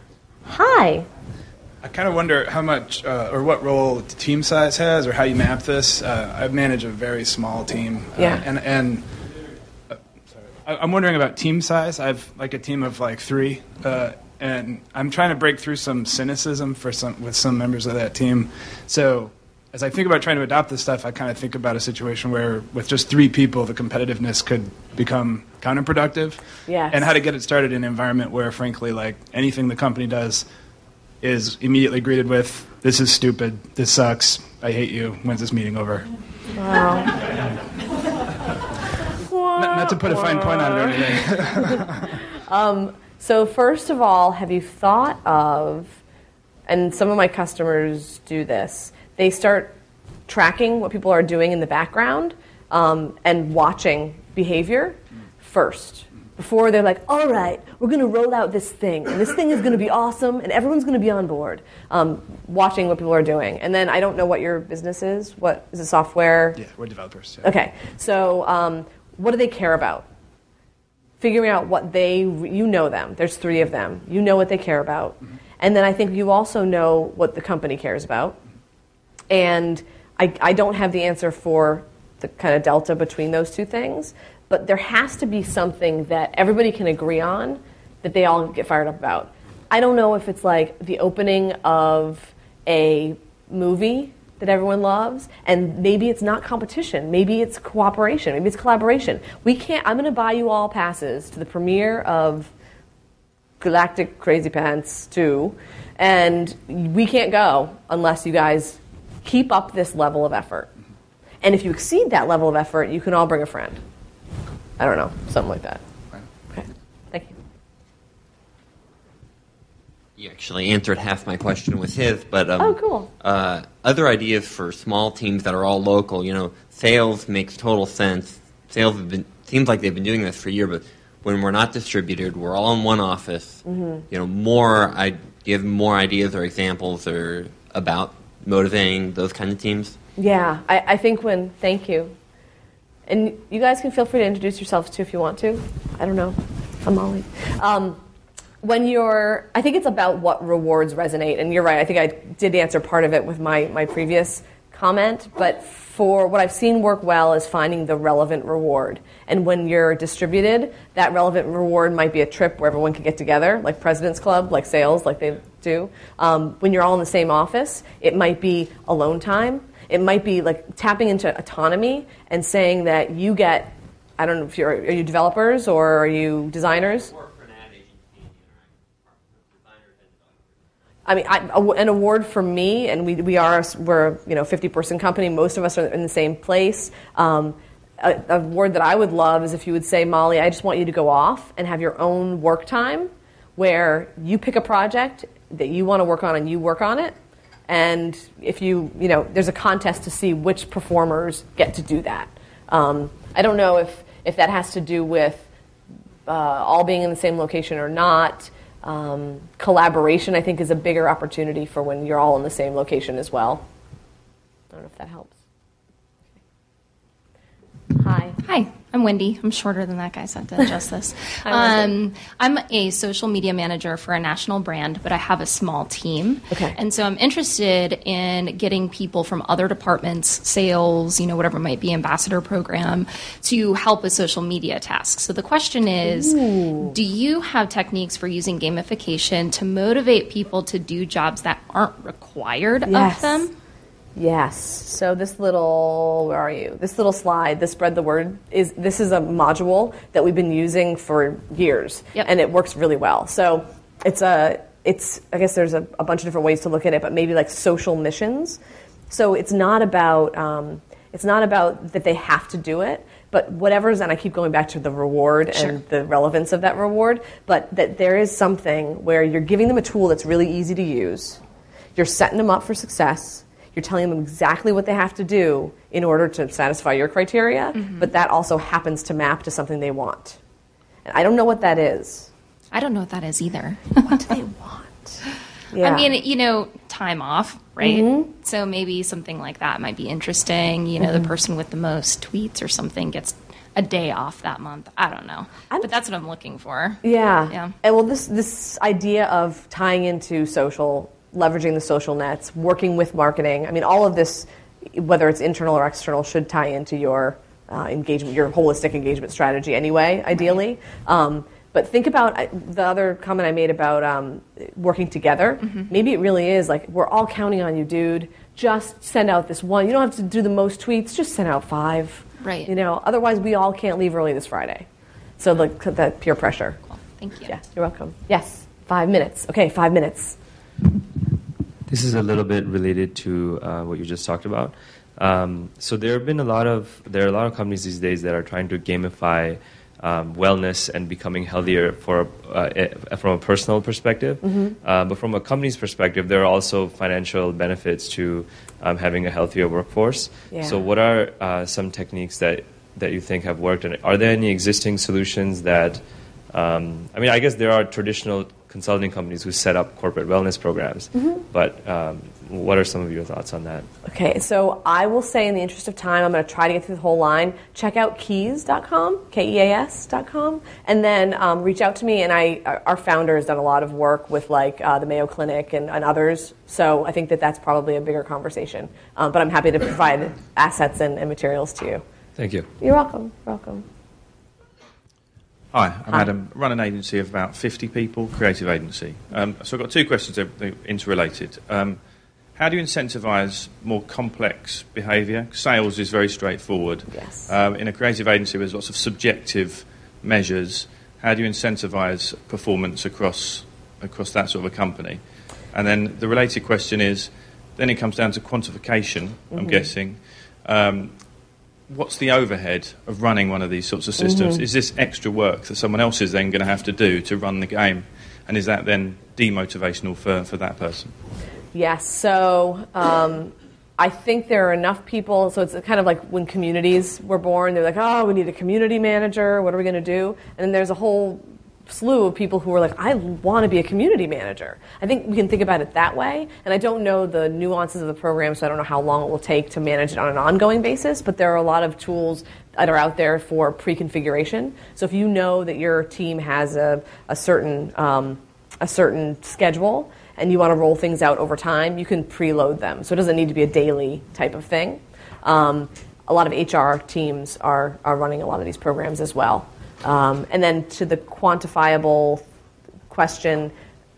Hi. I kind of wonder how much uh, or what role the team size has, or how you map this. Uh, I manage a very small team, uh, Yeah. and and uh, sorry. I, I'm wondering about team size. I have like a team of like three, uh, and I'm trying to break through some cynicism for some with some members of that team. So as I think about trying to adopt this stuff, I kind of think about a situation where with just three people, the competitiveness could become counterproductive. Yes. And how to get it started in an environment where, frankly, like anything the company does is immediately greeted with, this is stupid, this sucks, I hate you, when's this meeting over? Wow. Not, not to put a fine point on it or anything. um, so first of all, have you thought of, and some of my customers do this, they start tracking what people are doing in the background um, and watching behavior first. Before they're like, all right, we're going to roll out this thing, and this thing is going to be awesome, and everyone's going to be on board, um, watching what people are doing. And then I don't know what your business is. What is it, software? Yeah, we're developers. Yeah. Okay, so um, what do they care about? Figuring out what they, you know them. There's three of them. You know what they care about. Mm-hmm. And then I think you also know what the company cares about. And I, I don't have the answer for the kind of delta between those two things. But there has to be something that everybody can agree on that they all get fired up about. I don't know if it's like the opening of a movie that everyone loves, and maybe it's not competition. Maybe it's cooperation. Maybe it's collaboration. We can't. I'm going to buy you all passes to the premiere of Galactic Crazy Pants two, and we can't go unless you guys keep up this level of effort. And if you exceed that level of effort, you can all bring a friend. I don't know, something like that. Okay, thank you. You actually answered half my question with his, but um, oh, cool. Uh, other ideas for small teams that are all local. You know, sales makes total sense. Sales have been seems like they've been doing this for a year, but when we're not distributed, we're all in one office. Mm-hmm. You know, more I give more ideas or examples or about motivating those kind of teams. Yeah, I, I think when thank you, and you guys can feel free to introduce yourselves too if you want to. I don't know, I'm Molly. Um, When you're, I think it's about what rewards resonate, and you're right, I think I did answer part of it with my, my previous comment, but for what I've seen work well is finding the relevant reward. And when you're distributed, that relevant reward might be a trip where everyone can get together, like President's Club, like sales, like they do. Um, when you're all in the same office, it might be alone time. It might be like tapping into autonomy and saying that you get, I don't know if you're, are you developers or are you designers? I mean, I, an award for me, and we we are we're a, you know fifty person company. Most of us are in the same place. Um, a, a award that I would love is if you would say, Molly, I just want you to go off and have your own work time, where you pick a project that you want to work on and you work on it. And if you you know, there's a contest to see which performers get to do that. Um, I don't know if if that has to do with uh, all being in the same location or not. Um, collaboration, I think, is a bigger opportunity for when you're all in the same location as well. I don't know if that helps. Hi. Hi, I'm Wendy. I'm shorter than that guy, so I have to adjust this. Hi, um, I'm a social media manager for a national brand, but I have a small team. Okay. And so I'm interested in getting people from other departments, sales, you know, whatever it might be, ambassador program, to help with social media tasks. So the question is, Ooh. do you have techniques for using gamification to motivate people to do jobs that aren't required yes. of them? Yes. So this little, where are you? This little slide, the spread the word, is this is a module that we've been using for years, yep. and it works really well. So it's a, it's I guess there's a, a bunch of different ways to look at it, but maybe like social missions. So it's not about um, it's not about that they have to do it, but whatever's, and I keep going back to the reward sure. and the relevance of that reward, but that there is something where you're giving them a tool that's really easy to use, you're setting them up for success. You're telling them exactly what they have to do in order to satisfy your criteria, mm-hmm. but that also happens to map to something they want. And I don't know what that is. I don't know what that is either. What do they want? Yeah. I mean, you know, time off, right? Mm-hmm. So maybe something like that might be interesting. You know, mm-hmm. the person with the most tweets or something gets a day off that month. I don't know. I'm, but that's what I'm looking for. Yeah. Yeah. And well, this this idea of tying into social, leveraging the social nets, working with marketing. I mean, all of this, whether it's internal or external, should tie into your uh, engagement, your holistic engagement strategy anyway, ideally. Right. Um, but think about uh, the other comment I made about um, working together. Mm-hmm. Maybe it really is like, we're all counting on you, dude. Just send out this one. You don't have to do the most tweets. Just send out five. Right. You know, otherwise we all can't leave early this Friday. So like that peer pressure. Cool. Thank you. Yeah, you're welcome. Yes, five minutes. Okay, five minutes. This is a little bit related to uh, what you just talked about. Um, so there have been a lot of there are a lot of companies these days that are trying to gamify um, wellness and becoming healthier for uh, from a personal perspective. Mm-hmm. Uh, but from a company's perspective, there are also financial benefits to um, having a healthier workforce. Yeah. So what are uh, some techniques that that you think have worked? And are there any existing solutions that? Um, I mean, I guess there are traditional consulting companies who set up corporate wellness programs. Mm-hmm. But um, what are some of your thoughts on that? Okay, so I will say in the interest of time, I'm going to try to get through the whole line. Check out keas dot com, K E A S dot com, and then um, reach out to me. And I, our founder has done a lot of work with like uh, the Mayo Clinic and, and others. So I think that that's probably a bigger conversation. Um, but I'm happy to provide assets and, and materials to you. Thank you. You're welcome. You're welcome. Hi, I'm Hi. Adam. I run an agency of about fifty people, creative agency. Um, so I've got two questions, they're, they're interrelated. Um, how do you incentivise more complex behaviour? Sales is very straightforward. Yes. Um, in a creative agency, there's lots of subjective measures. How do you incentivise performance across across that sort of a company? And then the related question is, then it comes down to quantification, I'm Mm-hmm. guessing. Um, what's the overhead of running one of these sorts of systems? Mm-hmm. Is this extra work that someone else is then going to have to do to run the game? And is that then demotivational for, for that person? Yes. So um, I think there are enough people. So it's kind of like when communities were born. They're like, oh, we need a community manager. What are we going to do? And then there's a whole slew of people who are like, I want to be a community manager. I think we can think about it that way. And I don't know the nuances of the program, so I don't know how long it will take to manage it on an ongoing basis. But there are a lot of tools that are out there for pre-configuration. So if you know that your team has a, a certain um, a certain schedule and you want to roll things out over time, you can preload them. So it doesn't need to be a daily type of thing. Um, a lot of H R teams are are running a lot of these programs as well. Um, and then to the quantifiable question,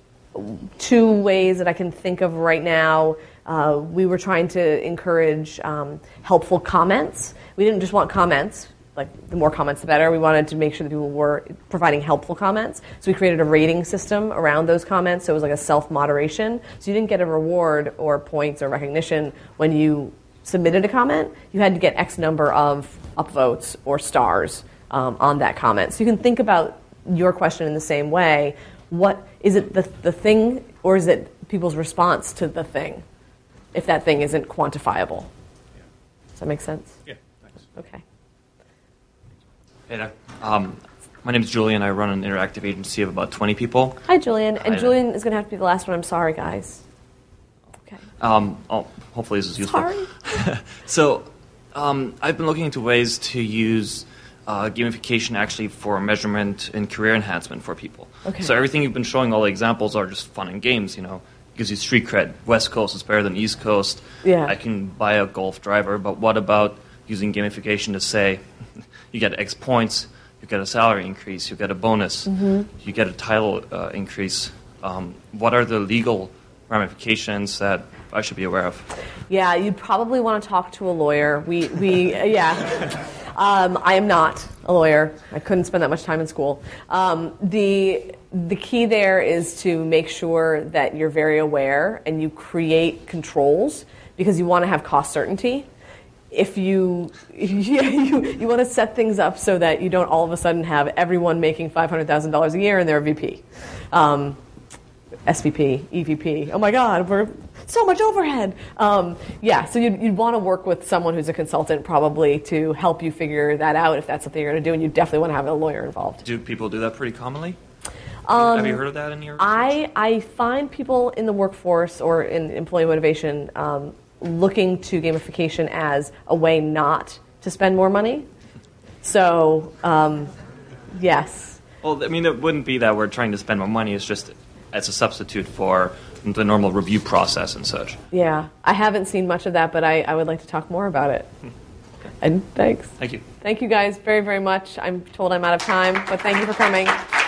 two ways that I can think of right now. Uh, we were trying to encourage um, helpful comments. We didn't just want comments, like the more comments the better. We wanted to make sure that people were providing helpful comments. So we created a rating system around those comments, so it was like a self-moderation. So you didn't get a reward or points or recognition when you submitted a comment. You had to get X number of upvotes or stars Um, on that comment. So you can think about your question in the same way. What is it the, the thing, or is it people's response to the thing, if that thing isn't quantifiable? Yeah. Does that make sense? Yeah, thanks. Okay. Hey there. Um, my name is Julian. I run an interactive agency of about twenty people. Hi, Julian. And Hi. Julian is going to have to be the last one. I'm sorry, guys. Okay. Um, oh, hopefully this is useful. Sorry. So um, I've been looking into ways to use uh, gamification actually for measurement and career enhancement for people. Okay. So everything you've been showing, all the examples are just fun and games, you know. Gives you street cred. West Coast is better than East Coast. Yeah. I can buy a Golf driver, but what about using gamification to say you get X points, you get a salary increase, you get a bonus, Mm-hmm. you get a title uh, increase. Um, what are the legal ramifications that I should be aware of? Yeah, you'd probably want to talk to a lawyer. We, we, uh, yeah. Um, I am not a lawyer. I couldn't spend that much time in school. Um, the the key there is to make sure that you're very aware and you create controls because you want to have cost certainty. If you, yeah, you you want to set things up so that you don't all of a sudden have everyone making five hundred thousand dollars a year and they're a V P. Um, S V P, E V P. Oh my God, we're so much overhead. Um, yeah, so you'd, you'd want to work with someone who's a consultant probably to help you figure that out if that's something you're going to do, and you definitely want to have a lawyer involved. Do people do that pretty commonly? Um, Have you heard of that in your research? I, I find people in the workforce or in employee motivation um, looking to gamification as a way not to spend more money. So, um, yes. Well, I mean, it wouldn't be that we're trying to spend more money. It's just as a substitute for the normal review process and such. Yeah, I haven't seen much of that, but I, I would like to talk more about it. And thanks. Thank you. Thank you guys very, very much. I'm told I'm out of time, but thank you for coming.